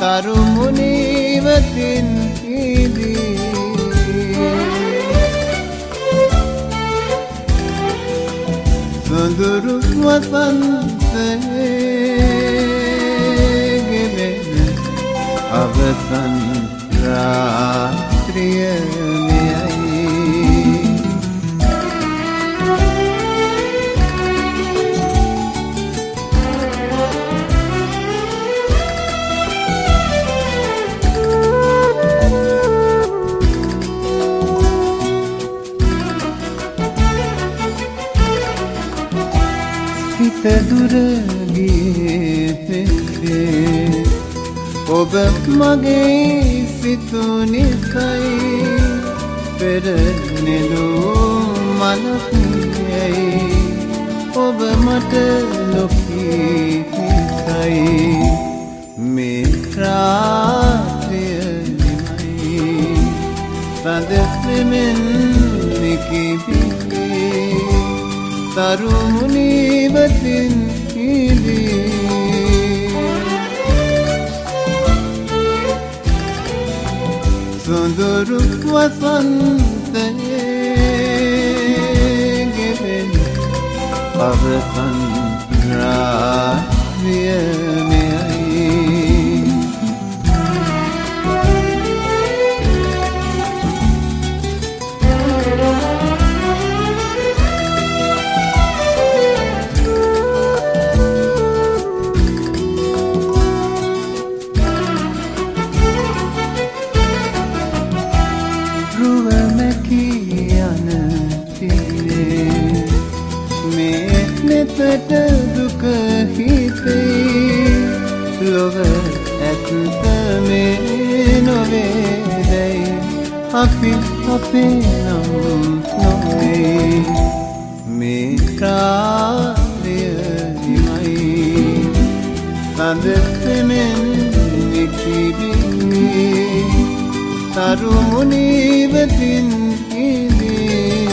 තරුමුණීවතින් ඉදී සොඳුරු වසන්තයේ ගෙවෙන අවසන් රාත්‍රිය මෙයයි හිත දුර ගියේ පෙරේ ඔබ මගේ සිතුනිසයි පෙර නෙළුම් මලකුයයි ඔබ මට ලොකී හිසයි මේ රාත්‍රිය නිමයි සඳ පෙමෙන් නිකිබිලේ තරුමුණීවතින් ඉදී සොඳුරු වසන්තයේ ගෙවෙන අවසන් රාත්‍රිය මෙයයි මෙතට දුක හිතේ ලොව ඇත්ත මේ නොවේදැයි අපි අපේ නම් නොවේ මේ කාර්ය නිමයි සඳ පෙමෙන් නිකිබිලේ තරුමුණීවතින් ඉදී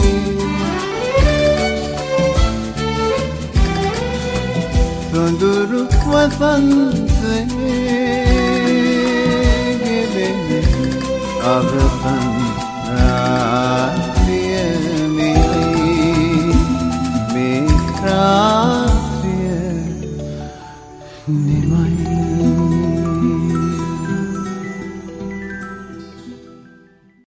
සොඳුරු වසන්තයේ ගෙවෙන අවසන් රාත්‍රිය මෙයයි මේ රාත්‍රිය නිමයි